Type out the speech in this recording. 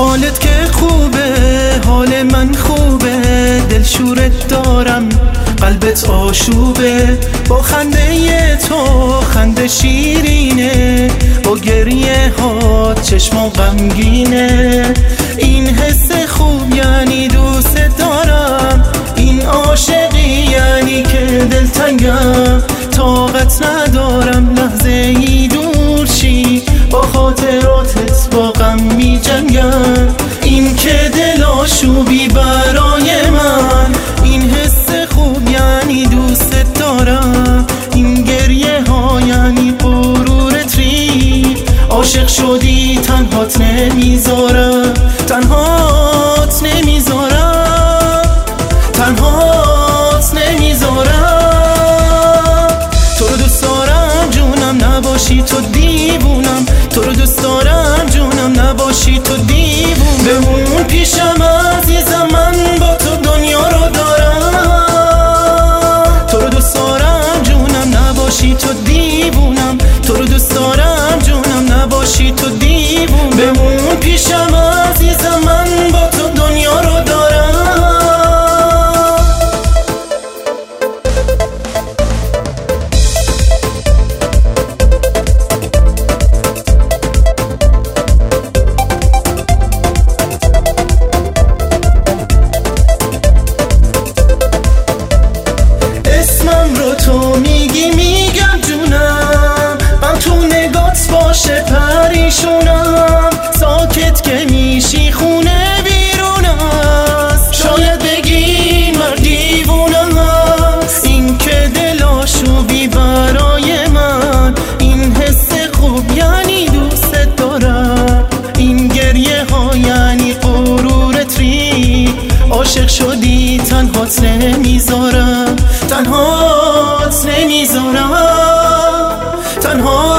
حالت که خوبه، حال من خوبه، دلشورت دارم، قلبت آشوبه. با خنده تو خنده شیرینه، با گریه ها چشمم غمگینه. این حس خوب یعنی دوست دارم، این عاشقی یعنی که دلتنگم. طاقت ندارم لحظه ای دور شی، با خاطراتت با غم می جنگم. این که دل آشوبی برای من، این حس خوب یعنی دوست دارم. این گریه ها یعنی غرورت ری، عاشق شدی تنهات نمیذارم، تنهات نمیذارم، تنهات نمیذارم. تو رو دوست دارم جونم، نباشی تو دیوونم. تو رو دوست دارم جونم، نباشی تو دیوونم. بمون پیشم عزیزم، من با تو دنیا رو دارم. تو رو دوست دارم جونم، نباشی تو دیوونم. تو رو دوست دارم جونم، نباشی تو دیوونم. بمون پیشم عزیزم، من با تو دنیا رو دارم. تو میگم جونم، من تو نگات باشه پریشونم. ساکت که میشی خونه بیرون است، شاید بگی من دیوونم است. این که دل آشوبی برای من، این حس خوب یعنی دوست دارم. این گریه ها یعنی غرورت ری، عاشق شدی تنهات نمیذارم، تنهات نمیذارم، تنها